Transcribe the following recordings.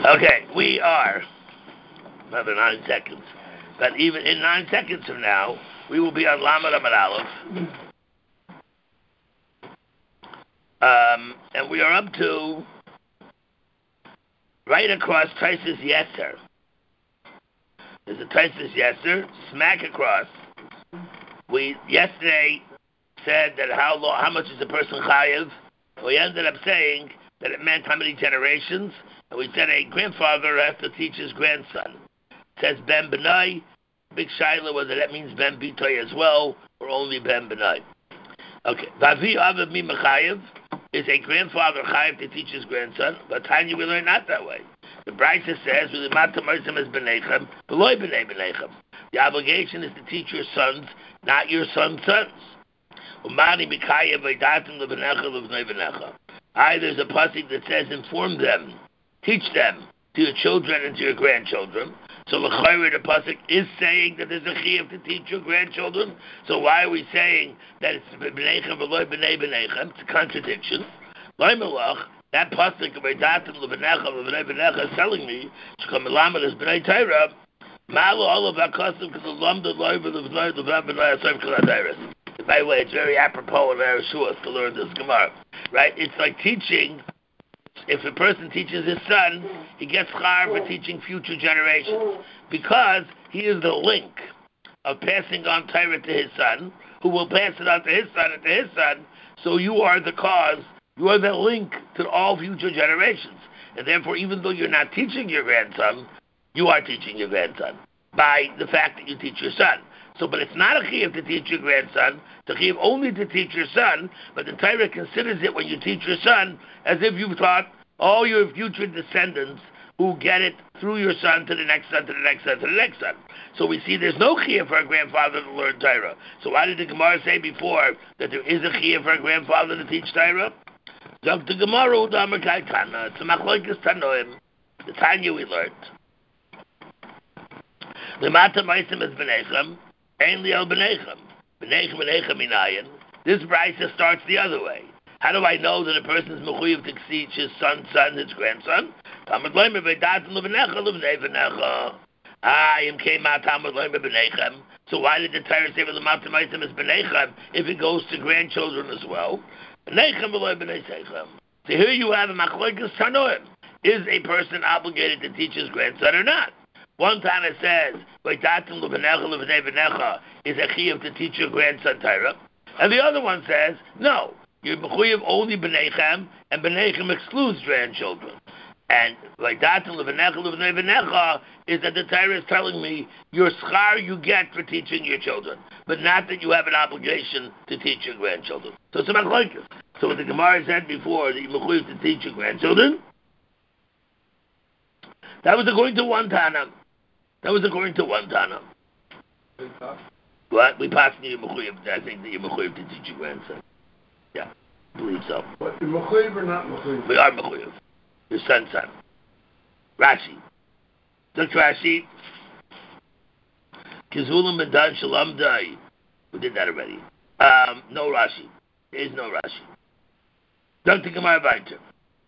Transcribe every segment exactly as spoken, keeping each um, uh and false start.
Okay, we are another nine seconds. But even in nine seconds from now, we will be on Lamed Amud Aleph. Um, and we are up to right across Taisus Yeser. There's a Taisus Yeser, smack across. We yesterday said that how long, how much is a person chayiv? We ended up saying that it meant how many generations, and we said a grandfather has to teach his grandson. It says Ben Benai. Big shaila whether that means Ben Bitoy as well, or only Ben Benai. Okay. Vavi Aviv Mi Mechayev is a grandfather chayiv to teach his grandson, but Tanya we learn not that way. The Brisa says, the obligation is to teach your sons, not your sons' sons. Aye, there's a pasuk that says, inform them, teach them to your children and to your grandchildren. So the pasuk is saying that there's a chiyuv to teach your grandchildren. So why are we saying that it's b'nechem v'loy b'nei b'nechem? It's a contradiction. That pasuk of Vaydatim l'b'nechem v'nei b'nechem is telling me shekam elamed is b'nei Torah. Malu all of our custom because the lamda loy v'nei b'nei asayv k'ladayris. By the way, it's very apropos and very short to learn this Gemara, right? It's like teaching. If a person teaches his son, he gets char for teaching future generations because he is the link of passing on Torah to his son, who will pass it on to his son and to his son. So you are the cause, you are the link to all future generations, and therefore, even though you're not teaching your grandson, you are teaching your grandson by the fact that you teach your son. So, but it's not a chiyuv to teach your grandson, it's a chiyuv only to teach your son, but the Torah considers it when you teach your son as if you've taught all your future descendants who get it through your son to the next son, to the next son, to the next son. So we see there's no chiyuv for a grandfather to learn Torah. So why did the Gemara say before that there is a chiyuv for a grandfather to teach Torah? The Gemara, it's a machlokes tanoim. The Tanya we learned. The Mata Maisim is B'nechem. Ainli el B'nechem. B'nechem B'nechem Inayin. This brisa starts the other way. How do I know that a person is mechuyev to teach his son, son, his grandson? Talmud loymer v'datim l'v'necha l'v'nei v'necha. Ah, im came out Talmud loymer b'nechem. So why did the Torah say v'l'matam ma'asim is b'nechem if it goes to grandchildren as well? B'nechem v'loy b'nei seichem. So here you have a machlokes tanoim. Is a person obligated to teach his grandson or not? One Tana says, v'datim l'v'necha l'v'nei v'necha is a chiyuv to teach your grandson Torah. And the other one says, no, you're mechuyev only b'nechem, and b'nechem excludes grandchildren. And v'datim l'v'necha l'v'nei v'necha is that the Torah is telling me your schar you get for teaching your children, but not that you have an obligation to teach your grandchildren. So it's a machlokes. So what the Gemara said before, that you're mechuyev to teach your grandchildren, that was according to one Tana. That was according to one Tana. What? We passed you mechuyev. I think that you're mechuyev to teach your grandson. Yeah, I believe so. But you're mechuyev or not mechuyev? We are mechuyev. Your son's son. Rashi. Look, Rashi. Kizulim b'dan shalom dai. We did that already. Um, no Rashi. There is no Rashi. Don't think of my Vayter.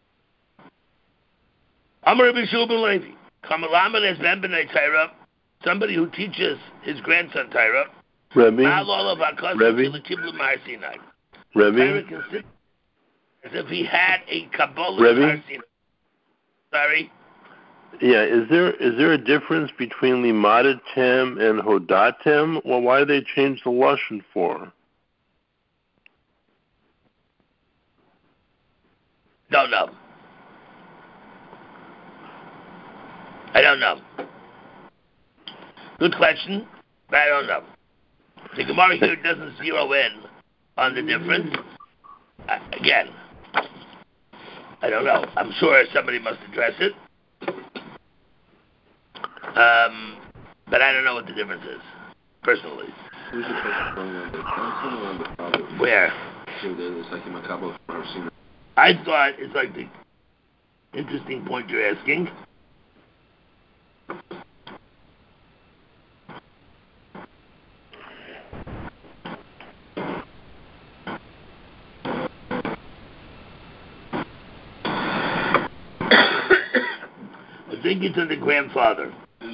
Amar Rabbi Shua ben Levi. Kamalaman has ben b'nei Torah. Somebody who teaches his grandson Torah. Rebbe. Rebbe. Rebbe. As if he had a Kabbalah. Rebbe. Sorry. Yeah, is there is there a difference between limadatem and hodatem? Well, why did they change the lashon for? Don't know. I don't know. Good question, but I don't know. The Gemara here doesn't zero in on the difference. Uh, again, I don't know. I'm sure somebody must address it. Um, but I don't know what the difference is, personally. Where? I thought it's like the interesting point you're asking. I think it's in the grandfather.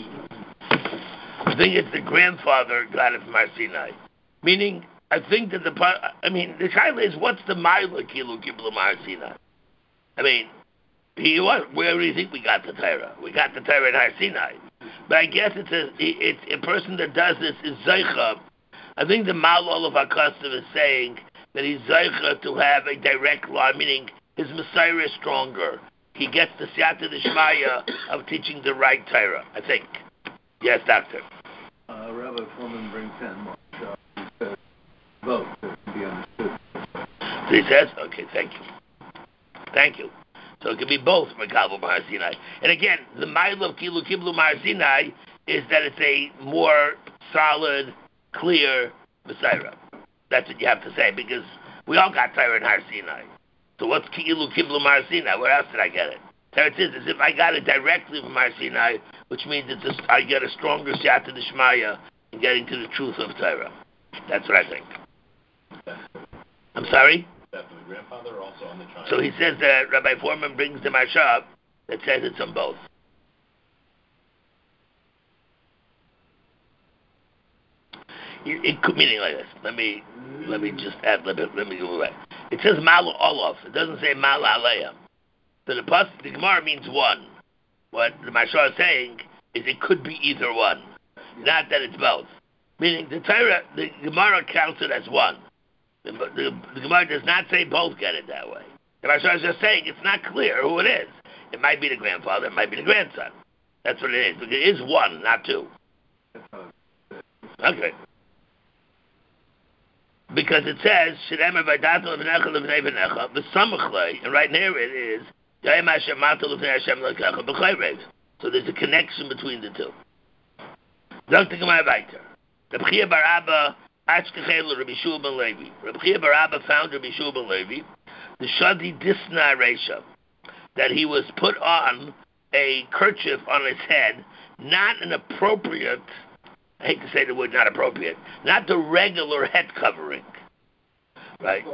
I think it's the grandfather got it from Har Sinai. Meaning, I think that the, I mean, the shaila is, what's the Ma'ila Kilu Kiblu Har Sinai? I mean, he was, where do you think we got the Torah? We got the Torah in Har Sinai. But I guess it's a, it's a person that does this is Zeicha. I think the Ma'al of our custom is saying that he's Zeicha to have a direct law, meaning his Messiah is stronger. He gets the Siyata D'Shmaya of teaching the right Torah, I think. Yes, Doctor. Uh, Rabbi Foreman brings in more. He says both can be understood. So he says, okay, thank you. Thank you. So it can be both Mekabel Har Sinai. And again, the Ma'il of Kilu Kiblu Har Sinai is that it's a more solid, clear Messiah. That's what you have to say, because we all got Torah in Har Sinai. So what's Kilu Kiblu Har Sinai? Where else did I get it? Torah says as if I got it directly from Har Sinai, which means it's a, I get a stronger Siyata D'Shmaya in getting to the truth of Torah. That's what I think. I'm sorry? That for the grandfather, or also on the child? So he says that Rabbi Foreman brings the Mashab that says it's on both. It, it could meaning like this. Let me let me just add let me let me go away. It says Mal Olof. It doesn't say Mal Aleya. So the pas the Gemara means one. What the Mashal is saying is it could be either one, not that it's both. Meaning the Torah, the Gemara counts it as one. The, the, the Gemara does not say both get it that way. The Mashal is just saying it's not clear who it is. It might be the grandfather, it might be the grandson. That's what it is. But it is one, not two. Okay. Because it says, and right near it is, so there's a connection between the two. Doctor Gemara weiter. Rabbi Chia bar Abba Achkechel Rabbi Shua ben Levi. Rabbi Chia bar Abba found Rabbi Shua ben Levi the Shadi Disna Reisha, that he was put on a kerchief on his head, not an appropriate, I hate to say the word not appropriate, not the regular head covering. Right?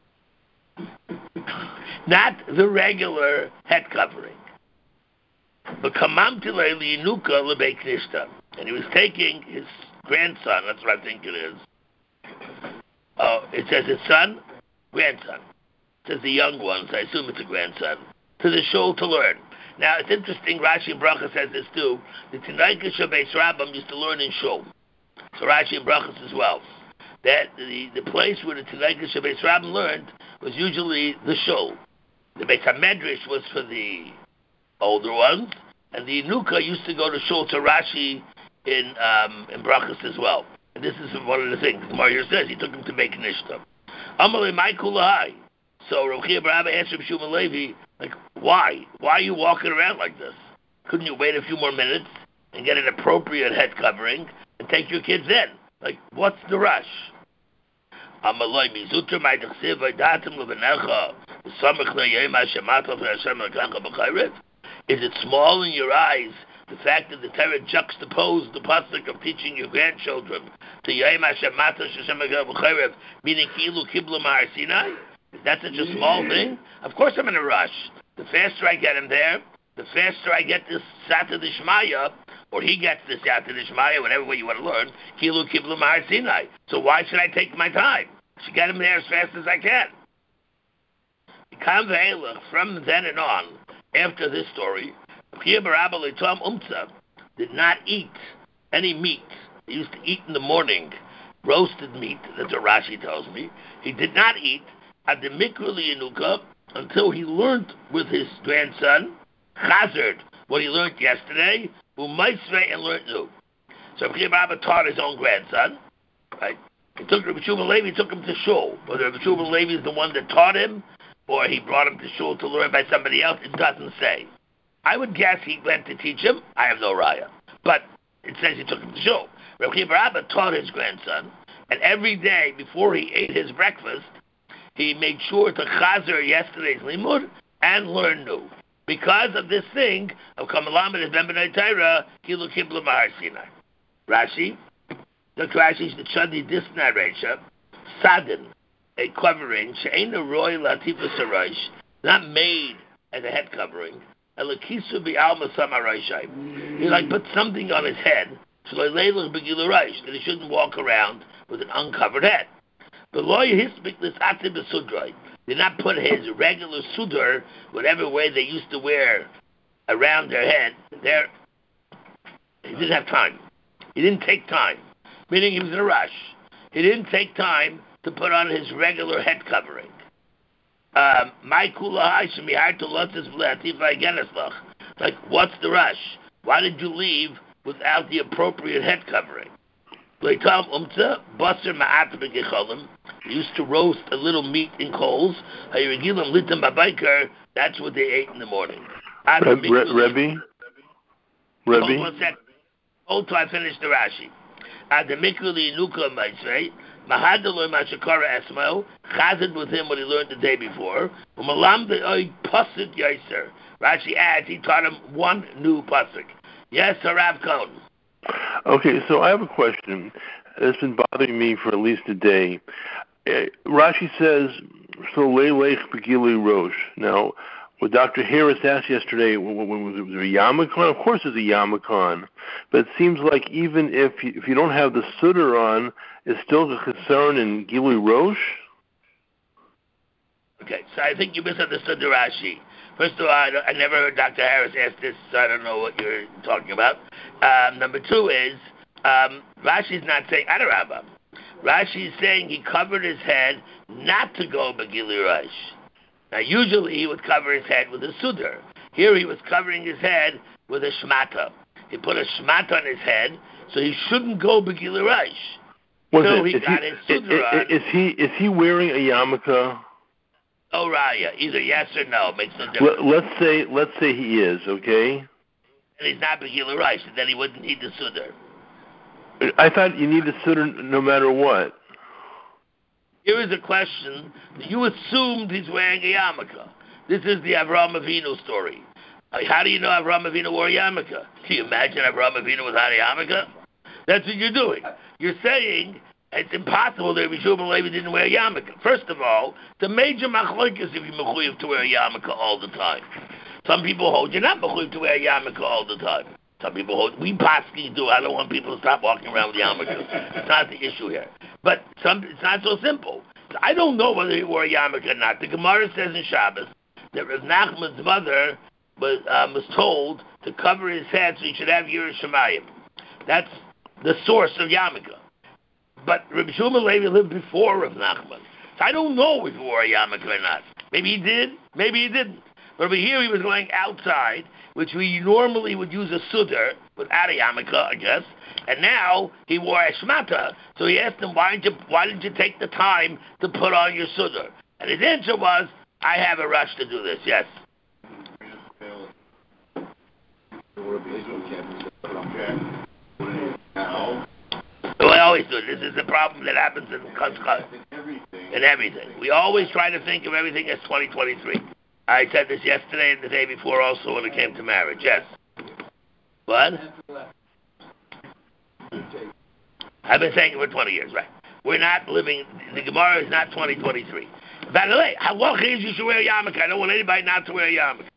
Not the regular head covering. But Kamam Tilei Linuka Lebei Knishta. And he was taking his grandson, that's what I think it is. Oh, it says his son, grandson. It says the young ones, I assume it's a grandson, to the shul to learn. Now, it's interesting, Rashi and Bracha says this too. The Tinaika Shabbeis Rabbam used to learn in shul. So Rashi and Bracha as well. That the, the place where the Tinaika Shabbeis Rabbam learned was usually the shul. The Beit HaMedrash was for the older ones, and the Inuka used to go to shul to Rashi in um, in Brachas as well. And this is one of the things. The Gemara here says he took him to Beit Knishta. Amalei Mai Kulahai. So Rav Chia bar Abba asked Rav Shua ben Levi, like, why? Why are you walking around like this? Couldn't you wait a few more minutes and get an appropriate head covering and take your kids in? Like, what's the rush? Amalei Mizutra Mai Dechsiv Vaydatim Levenecha Samach Le'yem Hashemata V'Hashem L'Kacha B'Chayret. Is it small in your eyes, the fact that the Torah juxtaposed the pasuk of teaching your grandchildren to Yom Hashem Mata Sheshem B'Chayrev, meaning Kilu Kiblu Har Sinai? Is that such a small thing? Of course I'm in a rush. The faster I get him there, the faster I get this Siyata D'Shmaya, or he gets this Siyata D'Shmaya, whatever way you want to learn, Kilu Kiblu Har Sinai. So why should I take my time? I should get him there as fast as I can. From then and on, after this story, Chia bar Abba Leitam Umtza did not eat any meat. He used to eat in the morning roasted meat, that's what Rashi tells me. He did not eat at the Mikra Liyanuka until he learned with his grandson, Chazard, what he learned yesterday, Umaisve, and learned new. So Chia bar Abba taught his own grandson, right? He took Rabbi Shua ben Levi, took him to shul. Whether Rabbi Shua ben Levi is the one that taught him, or he brought him to shul to learn by somebody else, it doesn't say. I would guess he went to teach him. I have no raya. But it says he took him to shul. Rabbi Chia bar Abba taught his grandson, and every day before he ate his breakfast, he made sure to chazer yesterday's limud and learn new. Because of this thing of Kamalam and Ben B'nai Torah, Kilu Kiblu Har Sinai. Rashi, Doctor Rashi is the Chadi Disna Reisha, Sadin, a covering, She'ena Roy Latifah Sarosh, not made as a head covering, Elakisu bi'alma samaraishai. He like put something on his head, so that he shouldn't walk around with an uncovered head. The lawyer hisbik this atim besudroi. Did not put his regular sudar, whatever way they used to wear around their head. There, he didn't have time. He didn't take time, meaning he was in a rush. He didn't take time to put on his regular head covering. My kula hashmi hard to lots is like, what's the rush? Why did you leave without the appropriate head covering? He used to roast a little meat in coals. That's what they ate in the morning. Rebbe? Rebbe? Hold one second. Hold till I finish the Rashi. Mahadaloi Mashakara Esmael, chazed with him what he learned the day before. Umalam de'oi pasuk yaser. Rashi adds, he taught him one new pasuk. Yes, Harav Cohn. Okay, so I have a question that's been bothering me for at least a day. Uh, Rashi says, so leilech begili rosh. Now, what Doctor Harris asked yesterday, when was it, was it a yarmulke? Of course it's a yarmulke. But it seems like even if you, if you don't have the sutter on, it's still a concern in Gilui Rosh? Okay, so I think you misunderstood the Rashi. First of all, I, I never heard Doctor Harris ask this, so I don't know what you're talking about. Um, number two is, um, Rashi's not saying Adarabah. Rashi is saying he covered his head not to go Begili Rosh. Now, usually he would cover his head with a sudar. Here he was covering his head with a shmata. He put a shmata on his head, so he shouldn't go Begili Rosh. So he is got he, his sudar on. Is he, is he wearing a yarmulke? Oh, Raya. Either yes or no. Makes no difference. Let, let's say let's say he is, okay? And he's not Begili Rosh, and then he wouldn't need the sudar. I thought you need the sudar no matter what. Here is a question. You assumed he's wearing a yarmulke. This is the Avraham Avinu story. How do you know Avraham Avinu wore a yarmulke? Can you imagine Avraham Avinu without a yarmulke? That's what you're doing. You're saying it's impossible that Rabbi Shmuel Levi didn't wear a yarmulke. First of all, the major machlokes if you're mechuyev to wear a yarmulke all the time. Some people hold you're not mechuyev to wear a yarmulke all the time. Some people hold, we paskin do. I don't want people to stop walking around with yarmulkes. It's not the issue here. But some, it's not so simple. I don't know whether he wore a yarmulke or not. The Gemara says in Shabbos that Rav Nachman's mother was, um, was told to cover his head so he should have Yiras Shamayim. That's the source of yarmulke. But Rabbi Shmuel Levi lived before Rav Nachman. So I don't know if he wore a yarmulke or not. Maybe he did, maybe he didn't. But over here he was going outside, which we normally would use a sudar without a yarmulke, I guess. And now he wore a shmata. So he asked him, why didn't you, why didn't you take the time to put on your sudar? And his answer was, I have a rush to do this, yes. We always do. This is a problem that happens in in everything. We always try to think of everything as twenty twenty-three. I said this yesterday and the day before also when it came to marriage. Yes. What? I've been saying it for twenty years, right? We're not living, the Gemara is not twenty twenty-three. By the way, halacha is you should wear a yarmulke. I don't want anybody not to wear a yarmulke.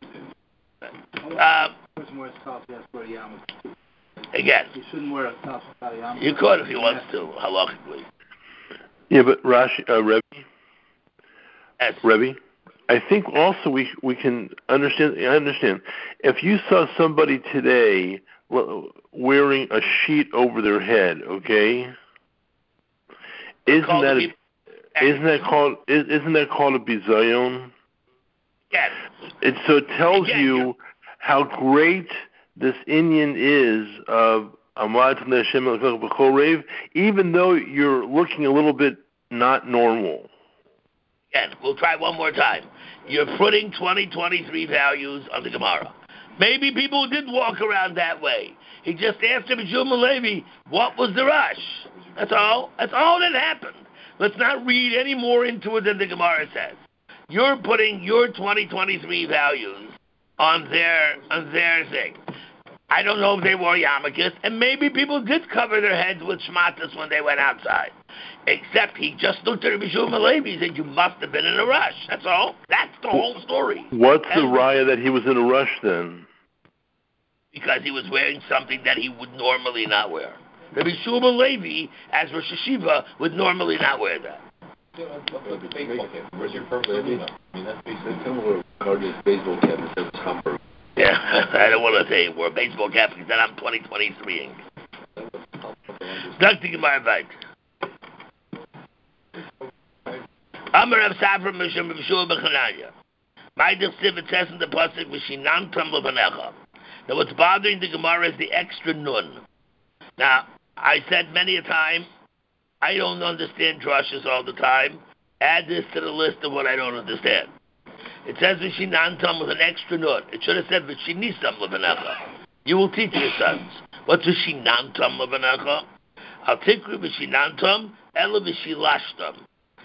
Um, Again, you shouldn't wear a top without a yarmulke. You could if he wants to, halachically. Yeah, but Rashi, uh, Rebbe, yes. Rebbe, I think also we we can understand. I understand if you saw somebody today wearing a sheet over their head, okay? Isn't that a, isn't that called isn't that called a bizayon? Yes. It so it tells Again, you you're... how great this Inyan is of Amad Hashem B'Chol, even though you're looking a little bit not normal. Again, we'll try one more time. You're putting twenty twenty-three values on the Gemara. Maybe people did walk around that way. He just asked Rabbi Shmuel Levi, what was the rush? That's all. That's all that happened. Let's not read any more into it than the Gemara says. You're putting your twenty twenty-three values on their on their thing. I don't know if they wore yarmulkes, and maybe people did cover their heads with shmatas when they went outside. Except he just looked at Rabbi Shua ben Levi. He said, you must have been in a rush. That's all. That's the whole story. What's and the raya that he was in a rush then? Because he was wearing something that he would normally not wear. Rabbi Shua ben Levi, as Rosh Hashiva, would normally not wear that. Where's your purple limo? I mean, that's basically similar Cardinals baseball cap instead of Humber. Yeah, I don't want to say he wore a baseball cap because then I'm twenty twenty-three. Doctor Gemara Veit. Amar Rav Safra Mishum Rav Shua ben Chananya. My Dichsiv, it says in the pasuk, V'shinantam levanecha. Now, what's bothering the Gemara is the extra nun. Now, I said many a time, I don't understand drushes all the time. Add this to the list of what I don't understand. It says V'shinantam with an extra nun. It should have said V'shinisam levanecha. You will teach your sons. What's V'shinantam levanecha? Al tikru V'shinantam ela V'shilashtam.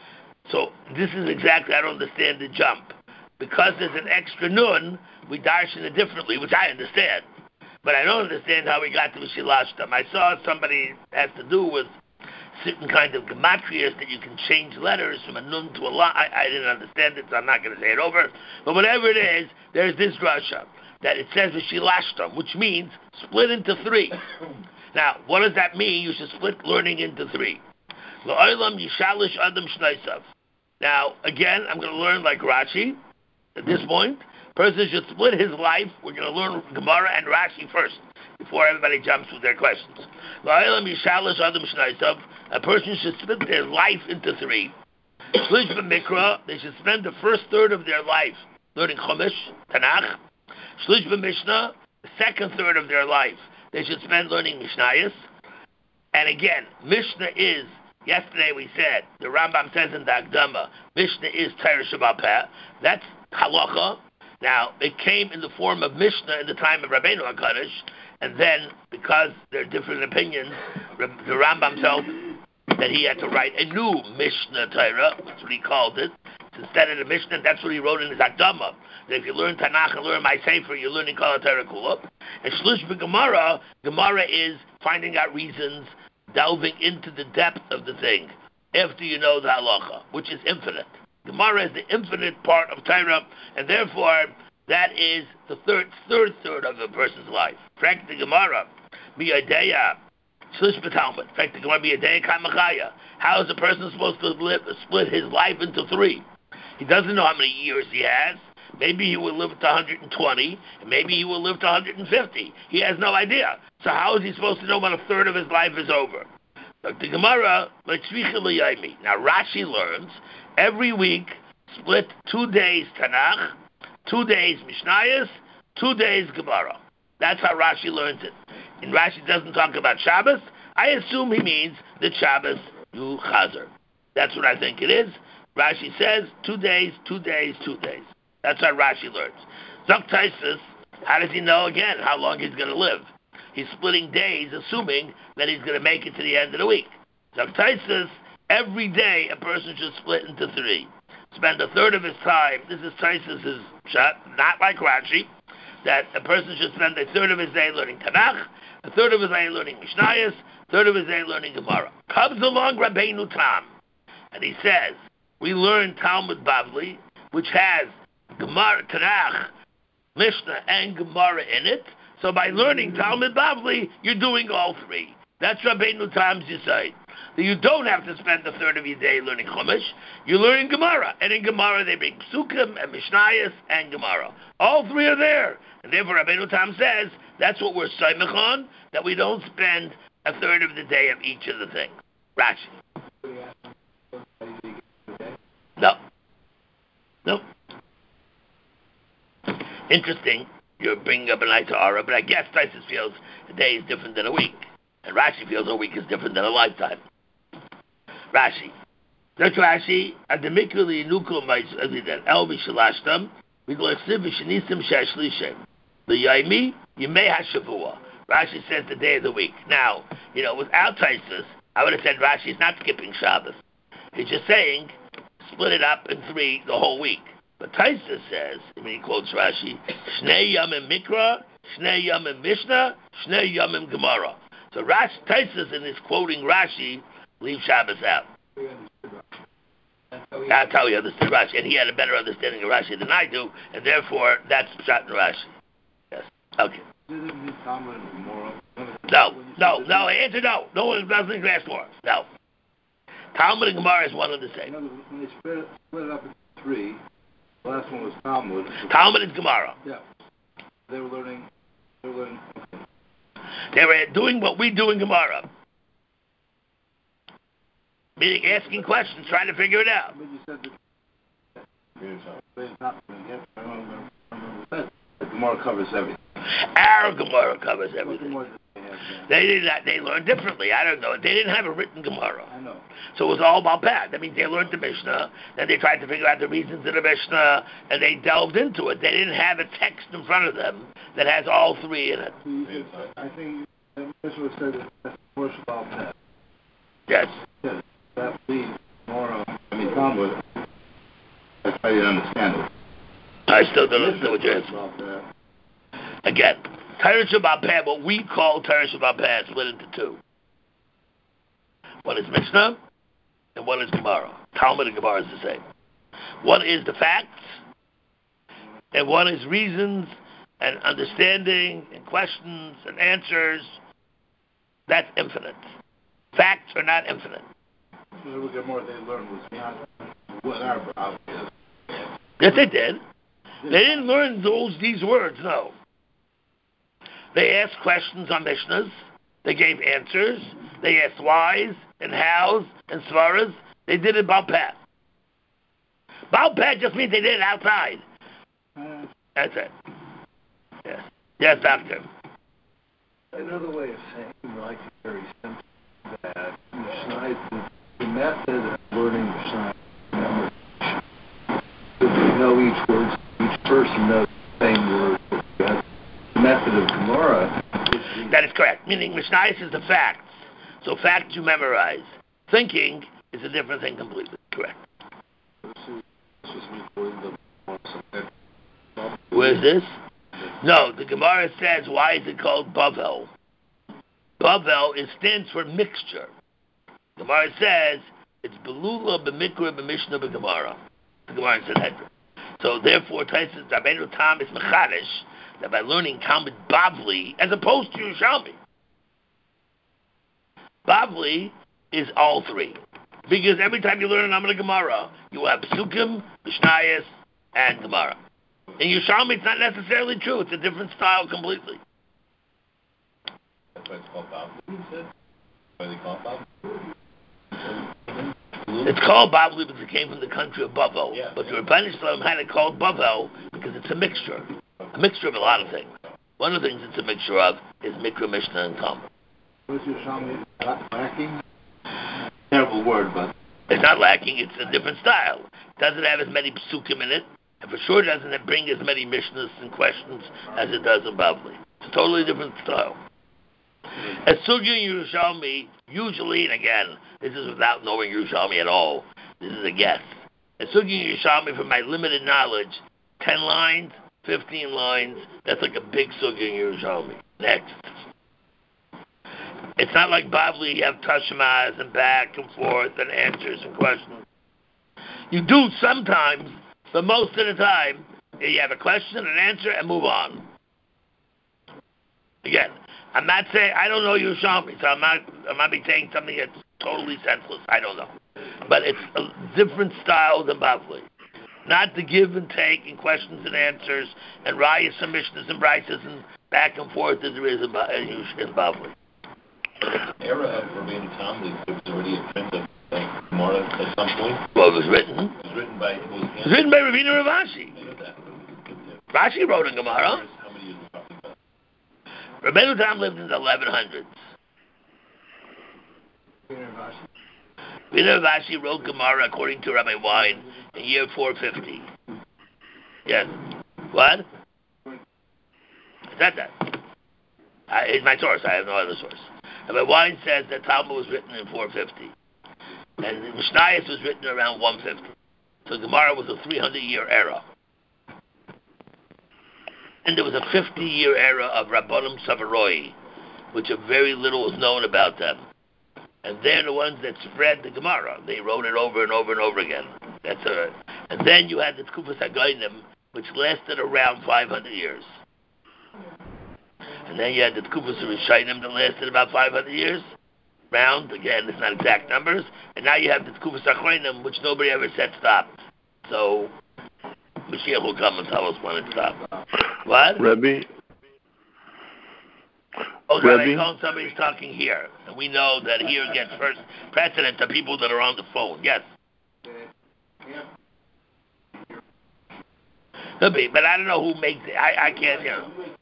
So this is exactly, I don't understand the jump. Because there's an extra nun, we darshan it differently, which I understand. But I don't understand how we got to V'shilashtam. I saw somebody has to do with certain kind of gematrias that you can change letters from a nun to a la. I, I didn't understand it, so I'm not going to say it over. But whatever it is, there's this drasha that it says V'shilashtam, which means split into three. Now, what does that mean? You should split learning into three. La'olam yishalish adam shnaisav. Now, again, I'm going to learn like Rashi. At this point, person should split his life. We're going to learn Gemara and Rashi first, before everybody jumps with their questions. La'olam yishalish adam shnaisav. A person should split their life into three. Shlish b'mikra, they should spend the first third of their life learning Chumash, Tanakh. Shlish b'mishnah, the second third of their life, they should spend learning Mishnayos. And again, Mishnah is, yesterday we said, the Rambam says in the Akdama, Mishnah is Torah Sheba'al Peh. That's halacha. Now, it came in the form of Mishnah in the time of Rabbeinu HaKadosh, and then, because there are different opinions, the Rambam felt that he had to write a new Mishnah Torah. That's what he called it. Instead of the Mishnah, that's what he wrote in his Akdama. That if you learn Tanakh and learn my Sefer, you're learning Kol HaTorah Kula. And Shlish b'Gemara, Gemara is finding out reasons, delving into the depth of the thing, after you know the halacha, which is infinite. Gemara is the infinite part of Torah, and therefore, that is the third third third of a person's life. Frank the Gemara, Miyadeya, Shlish b'Talmud. In fact, the Gemara Miyadeya Kamachaya. How is a person supposed to live, split his life into three? He doesn't know how many years he has. Maybe he will live to one hundred twenty, and maybe he will live to one hundred fifty. He has no idea. So how is he supposed to know when a third of his life is over? Like the Gemara, now Rashi learns, every week, split two days Tanakh, two days Mishnayos, two days Gemara. That's how Rashi learns it. And Rashi doesn't talk about Shabbos. I assume he means that Shabbos you chazer. That's what I think it is. Rashi says, two days, two days, two days. That's how Rashi learns. Zok Taisus, how does he know again how long he's going to live? He's splitting days, assuming that he's going to make it to the end of the week. Zok Taisus, every day a person should split into three. Spend a third of his time. This is Taisus' shot, not like Rashi, that a person should spend a third of his day learning Tanakh, a third of his day learning Mishnayos, a third of his day learning Gemara. Comes along Rabbeinu Tam, and he says, we learn Talmud Bavli, which has Gemara, Tanakh, Mishnah, and Gemara in it. So by learning Talmud Bavli, you're doing all three. That's Rabbeinu Tam's Yisayid. That you don't have to spend a third of your day learning Chumash. You're learning Gemara. And in Gemara, they bring Psukim and Mishnayos and Gemara. All three are there. And therefore, Rabbeinu Tam says, that's what we're soymech on, that we don't spend a third of the day of each of the things. Rashi. No. No. Interesting. You're bringing up a nice aura, but I guess Tysus feels a day is different than a week. And Rashi feels a week is different than a lifetime. Rashi. That's Rashi. Ademikuli nukul ma'izvidan elvi shalashtam v'glesiv v'shenisim shashlishem. The yaimi yimei hashavua. Rashi says the day of the week. Now, you know, without Tysus, I would have said Rashi is not skipping Shabbos. He's just saying, split it up in three the whole week. But Taisa says, when he quotes Rashi, Shnei Yamim Mikra, Shnei Yamim Mishnah, Shnei Yamim Gemara. So Rashi, Taisa in his quoting Rashi, Leave Shabbos out. That's how he understood Rashi, and he had a better understanding of Rashi than I do, and therefore that's Pshat in Rashi. Yes. Okay. No, no, no. Answer no. No one doesn't ask more. No. Talmud and Gemara is one and the same. When they split it, split it up into three, the last one was Talmud. Talmud and Gemara. Yeah. They were learning. They were learning. They were doing what we do in Gemara. Meaning asking questions, trying to figure it out. But you said that the Gemara covers everything. Our Gemara covers everything. What the They did not, they learned differently. I don't know. They didn't have a written Gemara. I know. So it was all about that. That means they learned the Mishnah, then they tried to figure out the reasons of the Mishnah, and they delved into it. They didn't have a text in front of them that has all three in it. I think the Mishnah said that that's the first about that. Yes. Yes. That leads more on, I mean, Talmud. That's how you understand it. I still don't understand what you're asking. Again, Torah Shabbat Peh, what we call Torah Shabbat Peh, is split into two. One is Mishnah, and one is Gemara. Talmud and Gemara is the same. One is the facts, and one is reasons and understanding and questions and answers. That's infinite. Facts are not infinite. So the more they learned was beyond whatever obvious. Yes, they did. They didn't learn those these words, no. They asked questions on Mishnahs. They gave answers. They asked whys and hows and svaras. They did it Baal Peh. Baal Peh just means they did it outside. Uh, That's it. Yes. Yes, doctor. Another way of saying, like, very simple, that Mishnah, the method of learning Mishnah, you know each word, each person knows the same word. The method of Gemara. That is correct. Meaning Mishnah is the facts. So facts you memorize. Thinking is a different thing completely. Correct. Where is this? No, the Gemara says, why is it called Bavel? Bavel is, stands for mixture. The Gemara says, it's Belula b'mikra b'mishnah b'Gemara. The Gemara said that. So therefore, Taisus Rabbeinu Tam is mechadish, that by learning Talmud Bavli, as opposed to Yerushalmi. Bavli is all three. Because every time you learn an Amud Gemara, you have Psukim, Mishnayos, and Gemara. In Yerushalmi, it's not necessarily true. It's a different style completely. That's why it's called Bavli, you said? Why they call it Bavli? It's called Bavli because it came from the country of Bavel. Yeah, but yeah. the Rebbeinu Shalom had it called Bavel because it's a mixture. A mixture of a lot of things. One of the things it's a mixture of is Mikra, Mishnah, and Talmud. Was Yerushalmi lacking? Terrible word, but... It's not lacking, it's a different style. It doesn't have as many psukim in it, and for sure doesn't bring as many Mishnahs and questions as it does in Bavli. It's a totally different style. As Sugya Yerushalmi, usually, and again, this is without knowing Yerushalmi at all, this is a guess. As Sugya Yerushalmi, from my limited knowledge, ten lines, fifteen lines, that's like a big Sugya Yerushalmi. Next. It's not like Bavli, you have tashmas and back and forth and answers and questions. You do sometimes, but most of the time, you have a question, an answer, and move on. Again, I'm not saying, I don't know Yerushalmi, so I'm not, I'm not saying something that's totally senseless. I don't know. But it's a different style than Bavli. Not the give and take and questions and answers and rayas and mishnahs and brises and back and forth as there is in, ba- in Bavli. Era of Rabbeinu Tam, there was already a print of like Gemara at some point. Well, it was written. It was written by it was, It was written by Ravina Ravashi. I know that. Rashi wrote in Gemara. How many years are we talking about? Rabbeinu Tam lived in the eleven hundreds. Ravina Ravashi wrote Gemara according to Rabbi Wein in year four fifty. Yes. What? I said that. I, it's my source. I have no other source. Rabbi Wein says that Talmud was written in four fifty. And Mishnayos was written around one fifty. So Gemara was a three hundred year era. And there was a fifty year era of Rabbanim Savaroi, which a very little was known about them. and they're the ones that spread the Gemara. They wrote it over and over and over again. That's a, and then you had the Tkufas HaGoyim, which lasted around five hundred years. And then you had the Tkufas HaRishayim that lasted about five hundred years. Round, again, it's not exact numbers. And now you have the Tkufas HaChoinim, which nobody ever said stopped. So, Mashiach will come and tell us when it stopped. What? Rebbe? Oh, Rabbi Cohen, somebody's talking here. And we know that here gets first precedent to people that are on the phone. Yes? Could be, but I don't know who makes it. I, I can't hear.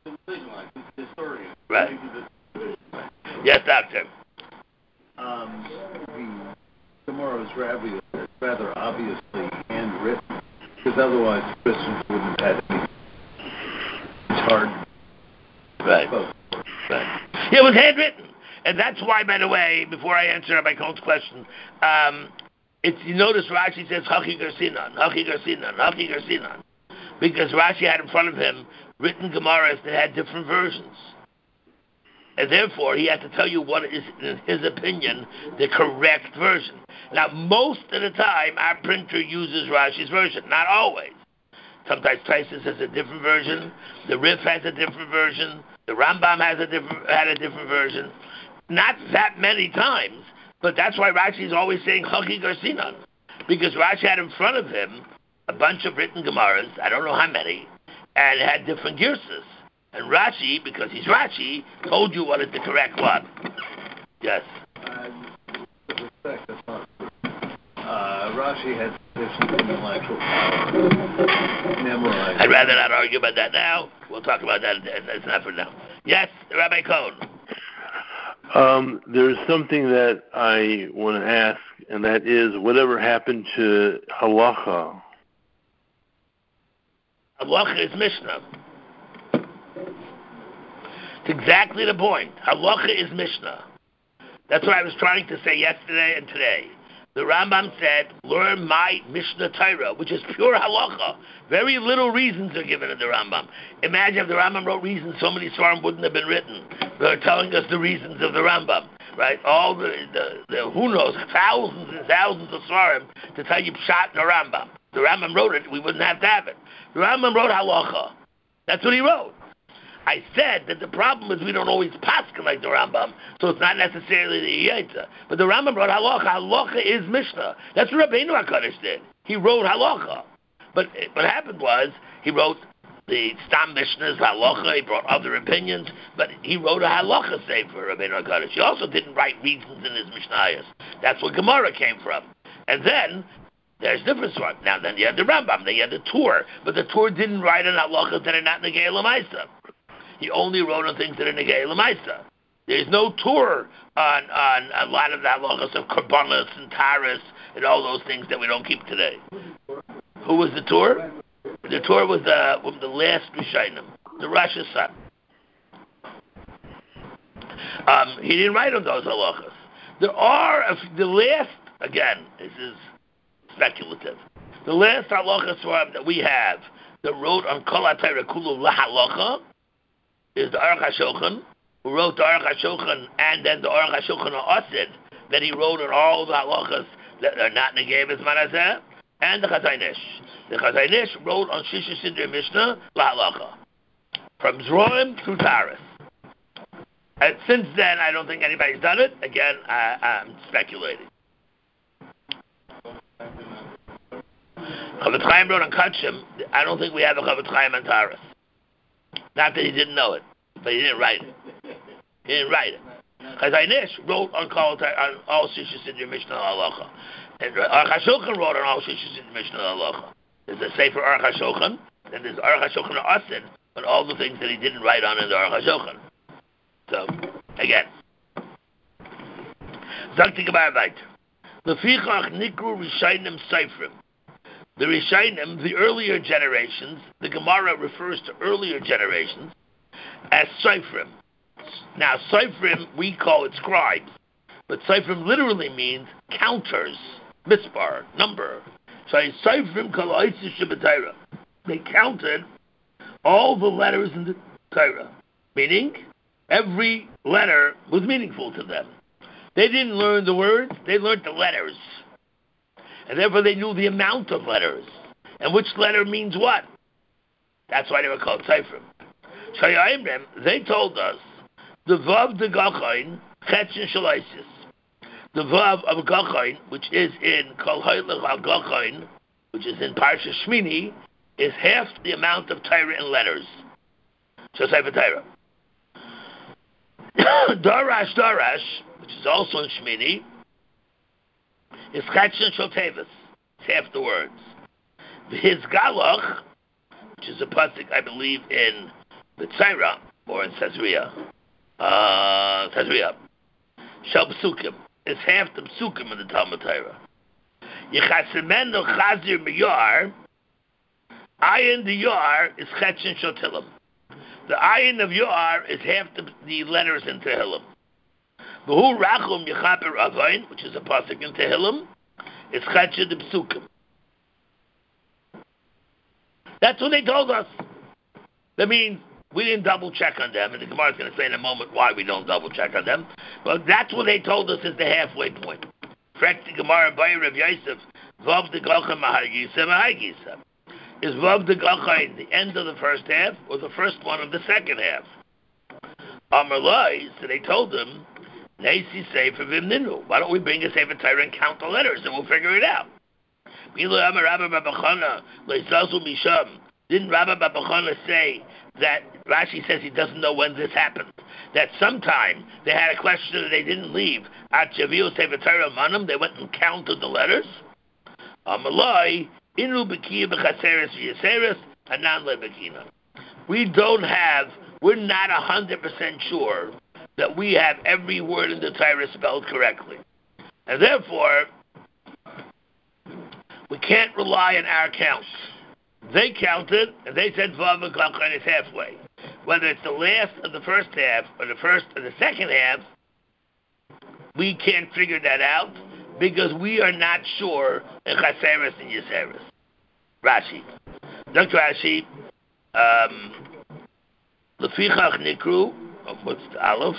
Right. Yes, doctor. Um, the Gemara's rather, rather obviously handwritten, because otherwise Christians wouldn't have had any. It's hard. Right. Both. Right. Yeah, it was handwritten, and that's why, by the way, before I answer Rabbi Cohen's question, um, it's you notice Rashi says Hachi Garsinan, Hachi Garsinan, Hachi Garsinan, because Rashi had in front of him written Gemaras that had different versions. And therefore, he had to tell you what is, in his opinion, the correct version. Now, most of the time, our printer uses Rashi's version. Not always. Sometimes Taisus has a different version. The Rif has a different version. The Rambam has a different had a different version. Not that many times, but that's why Rashi is always saying Chaki Garsinan, because Rashi had in front of him a bunch of written Gemaras. I don't know how many, and it had different girsas. And Rashi, because he's Rashi, told you what is the correct one. Yes. Uh, with respect, that's not true. Uh, Rashi had sufficient intellectual power memorized. I'd rather not argue about that now. We'll talk about that. That's not for now. Yes, Rabbi Cohen. Um, there's something that I want to ask, and that is, whatever happened to halacha? Halacha is Mishnah. It's exactly the point. Halacha is Mishnah. That's what I was trying to say yesterday and today. The Rambam said, learn my Mishnah Torah, which is pure halacha. Very little reasons are given in the Rambam. Imagine if the Rambam wrote reasons, so many svarim wouldn't have been written. They're telling us the reasons of the Rambam, right? All the, the, the who knows, thousands and thousands of svarim to tell you pshat in the Rambam. The Rambam wrote it, we wouldn't have to have it. The Rambam wrote halacha. That's what he wrote. I said that the problem is we don't always paskin like the Rambam, so it's not necessarily the Yetza. But the Rambam wrote halacha. Halacha is Mishnah. That's what Rabbeinu HaKadosh did. He wrote halacha. But what happened was, he wrote the Stam Mishnahs, halacha, he brought other opinions, but he wrote a halacha sefer, Rabbeinu HaKadosh. He also didn't write reasons in his Mishnayos. That's where Gemara came from. And then, there's different ones. Now, then you had the Rambam, then you had the Tur, but the Tur didn't write on halachas that are not Negei L'maisa. He only wrote on things that are Negei L'maisa. There's no Tur on, on a lot of the halachas of Karbonos and Taras and all those things that we don't keep today. Who was the Tur? The Tur was the, was the last Rishonim, the Rosh's son. Um, he didn't write on those halachas. There are, a, the last, again, this is speculative. The last halacha that we have that wrote on Kol HaTorah Kulu LaHalacha is the Aruch HaShulchan, who wrote the Aruch HaShulchan, and then the Aruch HaShulchan HaAsid, that he wrote on all the halachas that are not Negei B'zman Hazeh, and the Chazon Ish. The Chazon Ish wrote on Shisha Sidrei Mishnah LaHalacha, from Zroim through Taras. And since then, I don't think anybody's done it. Again, I, I'm speculating. Chavetz Chaim wrote on Kachim. I don't think we have a Chavetz Chaim on Taras. Not that he didn't know it, but he didn't write it. He didn't write it. Chazon Ish wrote on, on all Shisha Sidrei Mishnah Halacha. And Aruch HaShulchan wrote on all Shisha Sidrei Mishnah Halacha. There's a Sefer Aruch HaShulchan, and there's Aruch HaShulchan HaAsid, on all the things that he didn't write on in the Aruch HaShulchan. So, again. Sagt die Gemara weiter. Lefichach nikru Rishonim Seifrim. The Rishonim, the earlier generations, the Gemara refers to earlier generations as Seifrim. Now, Seifrim, we call it scribes, but Seifrim literally means counters, mispar, number. So, Seifrim kol ha'otzos shebeTorah. They counted all the letters in the Torah, meaning every letter was meaningful to them. They didn't learn the words, they learned the letters. And therefore they knew the amount of letters. And which letter means what. That's why they were called Seifrim. They told us, the Vav de Gachain, Chetchen Shalaisis. The Vav of Gachain, which is in Kol Hailach al Gachain, which is in Parsha Shmini, is half the amount of Torah in letters. So Sefer Torah. Darash Darash, which is also in Shmini, is Chetchen Shaltevis. It's half the words. His Galach, which is a pasuk, I believe, in B'tzaira, or in Caesarea, uh, Caesarea, Shal Psukim, is half the Psukim in the Talmud Torah. Yechasemenu Chazir Miyar, Ayin the Yar is Chetchen Shotilim. The Ayin of Yar is half the, the letters in Tehillim. V'hu Rachum Yechaper Avayin, which is a pasuk in Tehillim, is Chetchen the Psukim. That's what they told us. That means we didn't double check on them, and the Gemara is going to say in a moment why we don't double check on them. But that's what they told us is the halfway point. Correct the Gemara by Rav Yosef, Vav de Gacha Mahagisa Mahagisa. Is Vav de Gacha the end of the first half or the first one of the second half? Amalai, so they told him, Nasi Sefer Vimninu. Why don't we bring a Sefer Torah and count the letters and we'll figure it out? Didn't Rabbi Babachana say that Rashi says he doesn't know when this happened? That sometime they had a question and they didn't leave. At Javiu Sefer Torah Manim, they went and counted the letters. Amalai, Inu Bekiya Bechaseres V'Yaseres, Hanan Lebekina. We don't have, we're not one hundred percent sure that we have every word in the Torah spelled correctly. And therefore, we can't rely on our counts. They counted, and they said Vav and Gachain is halfway. Whether it's the last of the first half or the first of the second half, we can't figure that out because we are not sure in Chaseres and Yaseres. Rashi. Doctor Rashi, um, Lefichach Nikru, oh, what's the Aleph?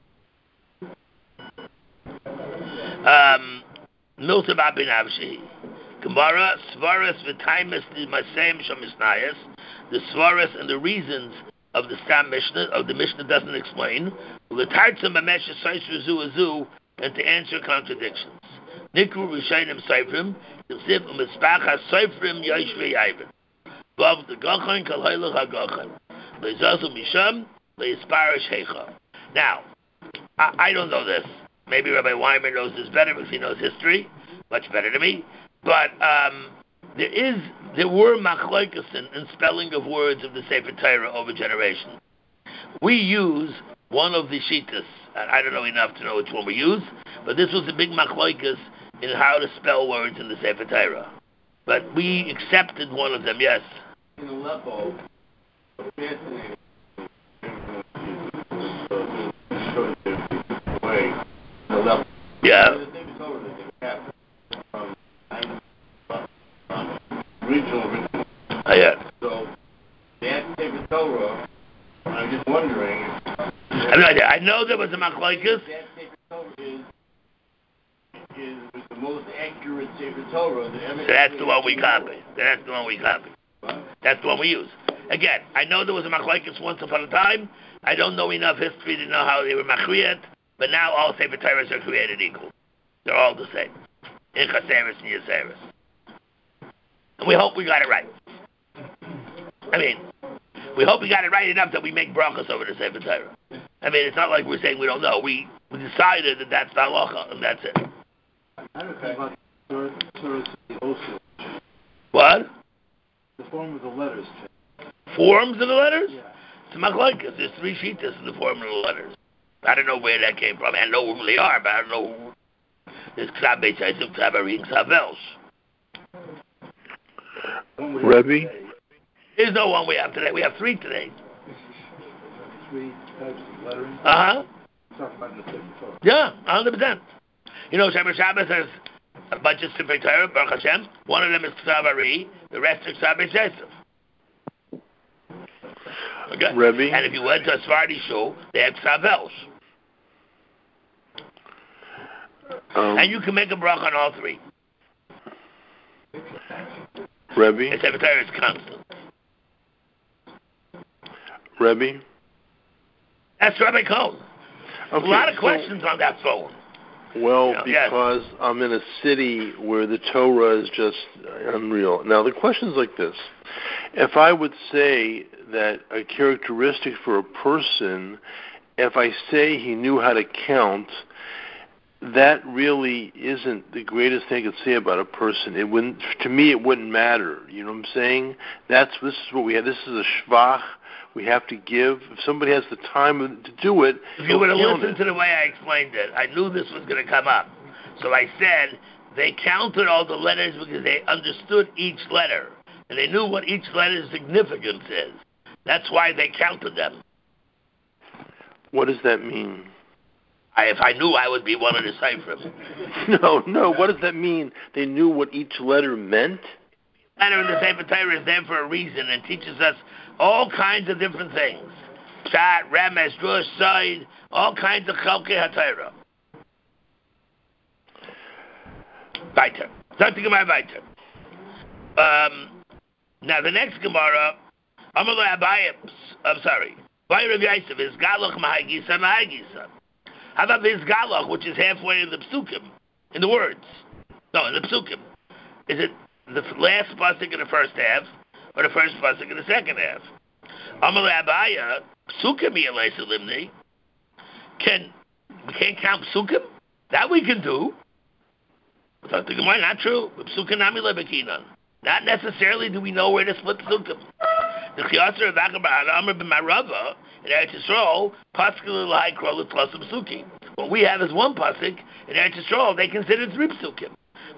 Um, Miltab Abin Avshi. Gemara, Svaras v'taimus masem shamisnayas. The Svaras and the reasons of the Stam Mishnah, of the Mishnah doesn't explain. L'tartzim b'meshes soisu azu azu, and to answer contradictions. Nikru Rishayim Seifrim, Yosef u'mispachas Seifrim Yosh v'yayvin. Vav the Gachain kal hailach ha-Gachain. Le'zazu misham, le'yisparish heicha. Now, I, I don't know this. Maybe Rabbi Weimer knows this better because he knows history, much better than me. But um, there is, there were machlokes in, in spelling of words of the Sefer Torah over generations. We use one of the shittas. I don't know enough to know which one we use, but this was a big machlokes in how to spell words in the Sefer Torah. But we accepted one of them, yes. In Aleppo, yeah. Original, original. Oh, yeah. So, that Sefer Torah, I'm just wondering. I have no idea. I know there was a machlokes. That Sefer Torah is, is the most accurate Sefer Torah that ever. So that's the one we copy. That's the one we copy. What? That's the one we use. Again, I know there was a machlokes once upon a time. I don't know enough history to know how they were machriyat, but now all Sefer Torahs are created equal. They're all the same. In Chaseres and Yaseres. And we hope we got it right. I mean, we hope we got it right enough that we make brachas over the Sefer Torah. I mean, it's not like we're saying we don't know. We, we decided that that's the halacha, and that's it. I don't think about the Torah's the also. What? The form of the letters. Forms of the letters? Yeah. It's machlokes. There's three shittas in the form of the letters. I don't know where that came from. I know who they are, but I don't know who. There's Ksav Beis Yosef, Ksav Ari, and Ksav Welsh. Rebbe? There's no one we have today. We have three today. Three types of lettering. Uh-huh. Talk about the Sefer Torah. Yeah, one hundred percent. You know, Shemer Shabbos has a bunch of Sefer Torah, Baruch Hashem. One of them is Ksav Ari. The rest are Ksav Beis Yosef. Okay. Rebbe? And if you went to a Sephardi shul, they have Ksav Welsh. Um, and you can make a bracha on all three. Rebbe? The Sefer Torah is constant. Rebbe? That's Rabbi Cohen. Okay, a lot of so, questions on that phone. Well, You know, yes. because I'm in a city where the Torah is just unreal. Now, the question's like this. If I would say that a characteristic for a person, if I say he knew how to count, that really isn't the greatest thing I could say about a person. It wouldn't, to me, it wouldn't matter. You know what I'm saying? That's This is what we have. This is a shvach we have to give. If somebody has the time to do it, if you would have listened it. to the way I explained it, I knew this was going to come up. So I said they counted all the letters because they understood each letter, and they knew what each letter's significance is. That's why they counted them. What does that mean? I, if I knew, I would be one to decipher them. No, no. What does that mean? They knew what each letter meant? Letter in the Sefer Torah is there for a reason and teaches us all kinds of different things. Pshat, Remes, Drush, Side, all kinds of Chalkei HaTorah. Weiter. Sagt die Gemara weiter. Um, now the next Gemara, Amalei Abayim, I'm sorry, Bayer of Yosef is Galach Mahagisa Mahagisa. How about this Galach, which is halfway in the Psukim, in the words? No, in the Psukim. Is it the last pasuk in the first half, or the first pasuk in the second half? Amalei Abaya, Psukim Yelesa Limni. Can we can't count Psukim? That we can do. Not true. Not necessarily do we know where to split Psukim. The Chiyasar of Amr ben Marava in Eretz Yisrael, Paschal Lai Krolit Tlasim Psukim. What we have is one pasuk in Eretz Yisrael. They consider three Psukim.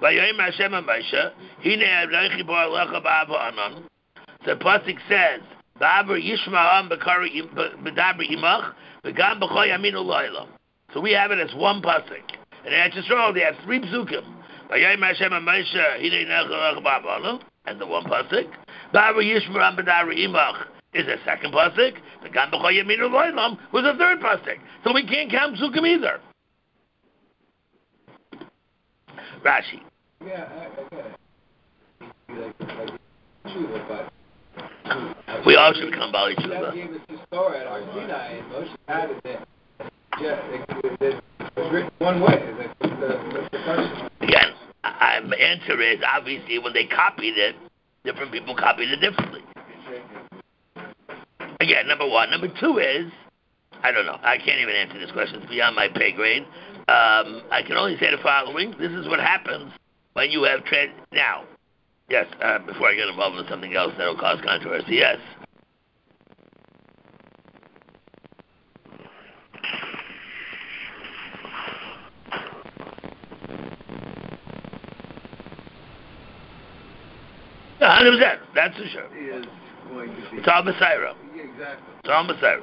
The pasuk says, "Ba'aver Yishma'am B'Kari B'Dabri Imach B'Gam B'Choy Yaminu Laila." So we have it as one pasuk. In Eretz Yisrael, they have three psukim. And the one pasuk. Ba'aver Yishma'am B'Dabri Imach is a second pasuk. B'Gam B'Choy Yaminu Laila was a third pasuk. So we can't count psukim either. Rashi. Yeah, I, I get it. Like, like, Tshuva, but we all should become Bali God Tshuva. gave us the Torah at Har Sinai, and Moshe had it that, yeah, it, it, it was written one way. Like the, the, the person. Again, I, my answer is obviously when they copied it, different people copied it differently. Again, number one. Number two is, I don't know. I can't even answer this question. It's beyond my pay grade. Um, I can only say the following. This is what happens when you have trans... Now, yes, uh, before I get involved in something else that will cause controversy, yes. Yeah, one hundred percent. That's for sure. He is going to be. It's all Messiah. Yeah, exactly. It's all Messiah.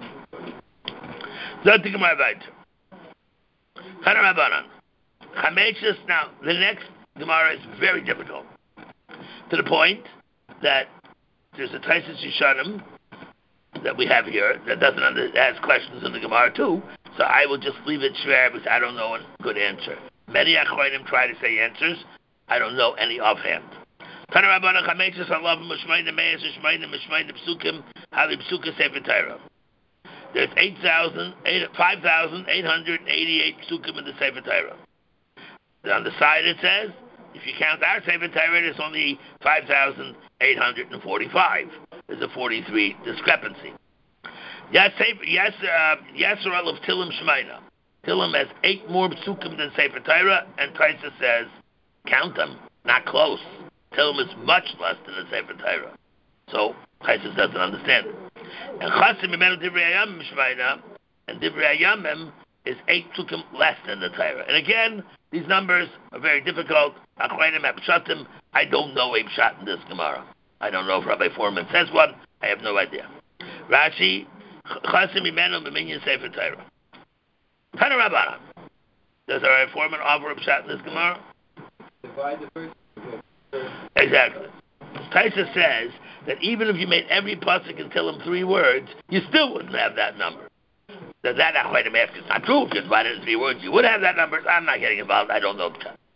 Zot Gemara weiter. Chana Rabbanan. Chameshus, now, the next Gemara is very difficult. To the point that there's a Taisus Yishanim that we have here that doesn't under, ask questions in the Gemara too, so I will just leave it shver because I don't know a good answer. Many Achronim try to say answers. I don't know any offhand. Tana Rabbanan Chameshus Alav Mishmayim Meis Mishmayim Mishmayim Psukim Hali Psukim Sefer Torah. There's eight thousand, five thousand eight hundred eighty-eight psukim in the Sefer Torah. On the side it says, if you count our Sefer Torah, it's only five thousand eight hundred forty-five. There's a forty-three discrepancy. Yes, yes, uh, Yisrael of Tilim Shemaina. Tilim has eight more psukim than Sefer Torah, and Taisa says, count them, not close. Tilim is much less than the Sefer Torah. So, Taisa doesn't understand it. And Chasim Imenu Divrei Hayamim Shemaina, and Divrei Hayamim is eight psukim less than the Torah. And again, these numbers are very difficult. Achronim have pshatim. I don't know a pshat in this Gemara. I don't know if Rabbi Foreman says one. I have no idea. Rashi, Chasim Imenu B'minyan Sefer Torah. Tana Rabbanan. Does Rabbi Foreman offer a pshat in this Gemara? Divide the first. Exactly. Taisa says that even if you made every pasuk and tell him three words, you still wouldn't have that number. That that not quite a mask. It's not true. If you divided it in three words, you would have that number. I'm not getting involved. I don't know the time.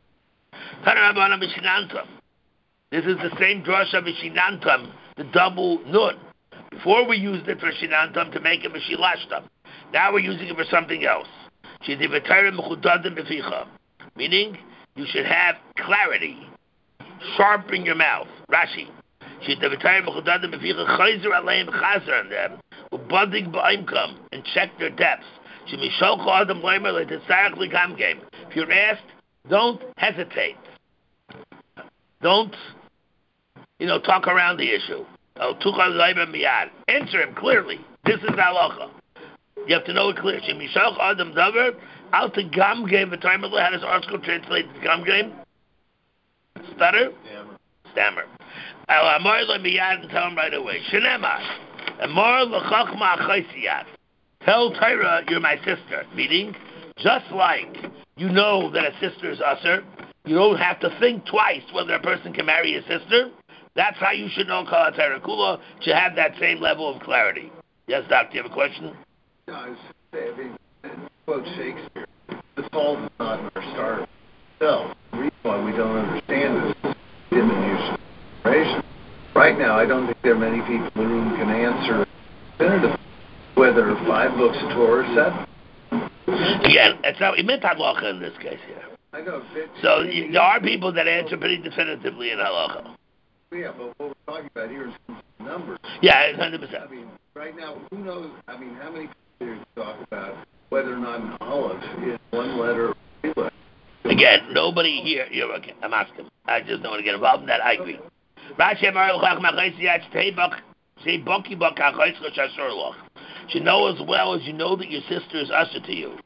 This is the same drasha of Mishinantam, the double nun. Before we used it for Shinantam to make it Mishilashtam. Now we're using it for something else. Meaning, you should have clarity, sharp in your mouth. Rashi. And check their depths. If you're asked, don't hesitate. Don't, you know, talk around the issue. Answer him clearly. This is halacha. You have to know it clearly. How does article translate to gam game? Stutter? Stammer. And tell him right away. Tell Tyra you're my sister. Meaning, just like you know that a sister is usher, you don't have to think twice whether a person can marry a sister. That's how you should know Kala Tyra Kula, to have that same level of clarity. Yes, Doc, do you have a question? No, I was saying, I mean, quote Shakespeare, the fault is not in our star itself. The reason why we don't understand this is diminution of information. Right now, I don't think there are many people in the room can answer definitively whether five books of Torah are seven. Again, it's not, he meant halacha in this case here. I know. So you, there are people that answer pretty definitively in halacha. Yeah, but what we're talking about here is numbers. Yeah, one hundred percent. I mean, right now, who knows, I mean, how many people talk about whether or not an olive is one letter or three letters? Again, nobody here, you're okay, I'm asking. I just don't want to get involved in that, I agree. You know as well as you know that your sister is usher to you.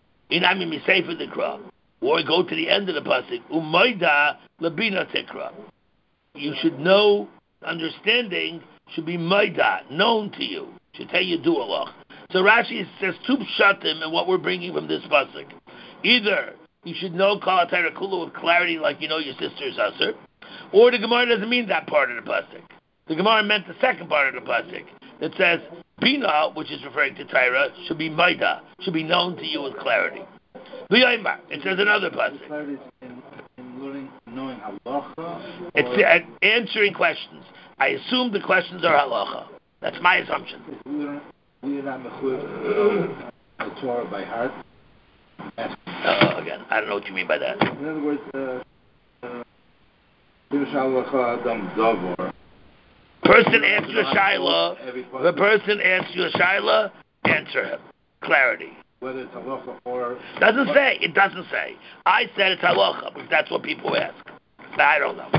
Or go to the end of the pasuk. Umayda labina tikra. You should know, understanding should be maida, known to you. Should tell you do Allah. So Rashi says two pshatim in what we're bringing from this pasuk. Either you should know Kala Tyra Kula with clarity, like you know your sister is usher, or the Gemara doesn't mean that part of the pasuk. The Gemara meant the second part of the pasuk that says Bina, which is referring to Tyra, should be maida, should be known to you with clarity. It says another pasuk. Knowing halacha? It's uh, answering questions. I assume the questions are halacha. That's my assumption. We are not mechuyev the Torah by heart. Uh, again, I don't know what you mean by that. In other words, halacha adam davar. Person asks you a shaila. The person asks you a shaila. Answer him. Clarity. Whether it's halacha or... Doesn't say. It doesn't say. I said it's halacha, because that's what people ask. But I don't know.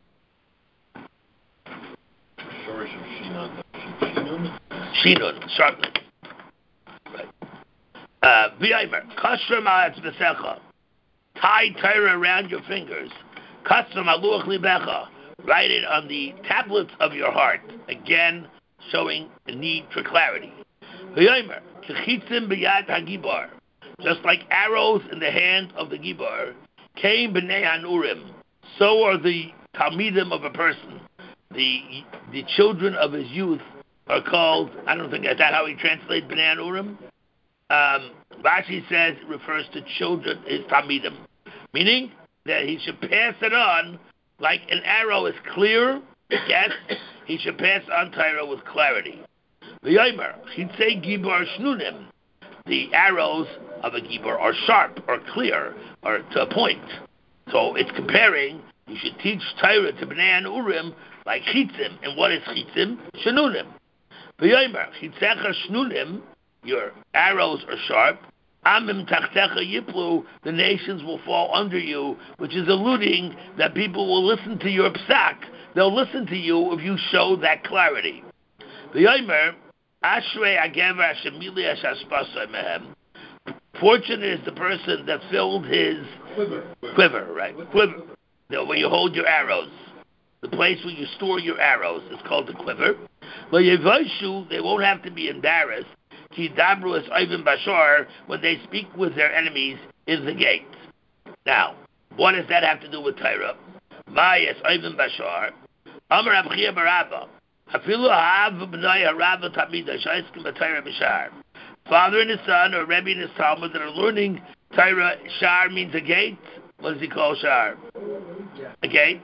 Shinun, sharply. Right. Uh, V'aymer, kashra ma'atz v'secha. Tie Torah around your fingers. Kashra ma'luach libecha. Write it on the tablets of your heart. Again, showing the need for clarity. V'aymer, kechitzim b'yad hagibar. Just like arrows in the hand of the gibar. Came b'nei hanurim. So are the talmidim of a person. The the children of his youth are called, I don't think, is that how he translates b'nei hanurim? Um, Rashi says it refers to children, his talmidim. Meaning that he should pass it on like an arrow is clear, yes, he should pass on Torah with clarity. V'yomer, chitzei gibar shnunim. The arrows of a gibar are sharp, or clear, or to a point. So it's comparing, you should teach Torah to Bnei Hanurim like chitzim. And what is chitzim? Shnunim. V'yomer, chitzecha shnunim, your arrows are sharp. Amim tachtecha yiplu, the nations will fall under you, which is alluding that people will listen to your psak. They'll listen to you if you show that clarity. V'yomer, ashrei agever shemili ashashpasai mehem. Fortunate is the person that filled his quiver, quiver right? Quiver. The, where you hold your arrows. The place where you store your arrows is called the quiver. They won't have to be embarrassed. Ki dabru es oivim bashar, when they speak with their enemies in the gate. Now, what does that have to do with Torah? Ma es oivim bashar. Amar Abchia Barabba. Hafilu ha'av b'nai ha'rava tamida shaiskim b'Torah b'shar. father and his son, or Rebbe and his Talmud that are learning Torah. Shar means a gate. What does he call Shar? A gate.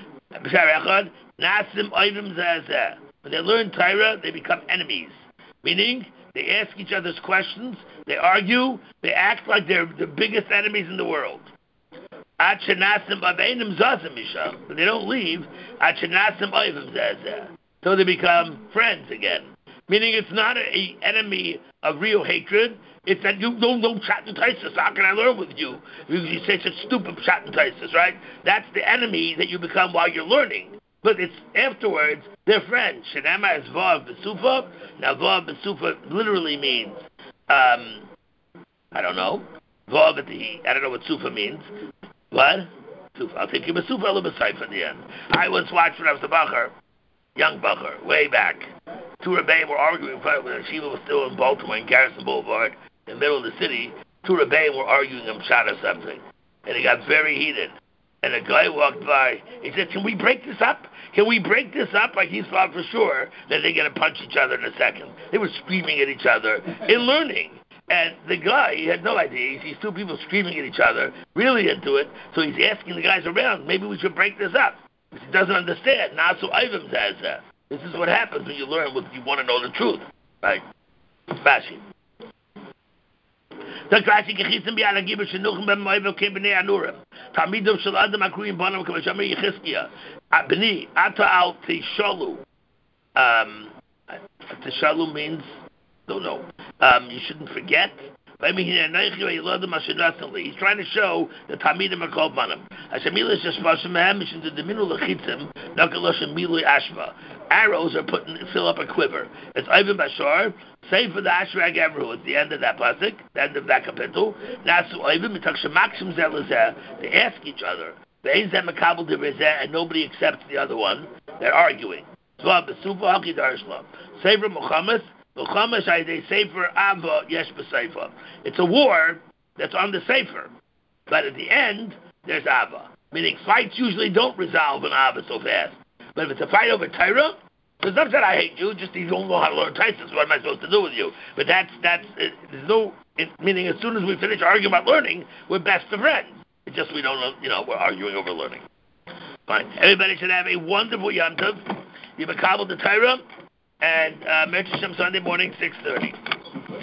Nasim Oivim Zazeh. When they learn Torah, they become enemies. Meaning, they ask each other's questions, they argue, they act like they're the biggest enemies in the world. But they don't leave until they become friends again. Meaning it's not an enemy of real hatred, it's that you don't know Pshat and Taisus. How can I learn with you? Because you say such stupid Pshat and Taisus, right? That's the enemy that you become while you're learning. But it's afterwards, they're friends. Shenema is Vav B'Sufa. Now Vav B'Sufa literally means, um, I don't know, Vav at the, I don't know what Sufa means. What? Sufa. I'll take you B'Sufa or B'Saif at the end. I once watched when I was a Bacher, young Bacher, way back. Two Rebbeim were arguing, when Shiva was still in Baltimore, in Garrison Boulevard, in the middle of the city. Two Rebbeim were arguing him shot or something. And it got very heated. And a guy walked by. He said, can we break this up? Can we break this up? Like he thought for sure that they're going to punch each other in a second. They were screaming at each other in learning. And the guy, he had no idea. He sees two people screaming at each other, really into it. So he's asking the guys around, maybe we should break this up. He doesn't understand. Nasu Ivim says that. This is what happens when you learn what you want to know the truth. Right? Rashi. Sagt Rashi, gechissen bi ala gibe shenuchem bem moivel ke b'nei anurim. Talmidov shel adam akruim bonam kama shomer Yechizkiya. B'ni, ata al tishalu. Um, tishalu means, don't know. Um, you shouldn't forget. He's trying to show that Talmidim are called Banim. Arrows are put in, fill up a quiver. It's Ivan Bashar, same for the Ashrag Evru. It's the end of that pasuk, the end of that kapitel. Nasu Ivan, they ask each other. And nobody accepts the other one. They're arguing. Sefer Muhammad. It's a war that's on the Sefer. But at the end, there's Ava. Meaning fights usually don't resolve in Ava so fast. But if it's a fight over Torah, there's not that I hate you, just you don't know how to learn Taisus, what am I supposed to do with you? But that's, that's, it, there's no, it, meaning as soon as we finish arguing about learning, we're best of friends. It's just we don't know, you know, we're arguing over learning. Fine. Everybody should have a wonderful Yom Tov. You makabel the Torah. And uh, Merch Hashem Sunday morning, six thirty.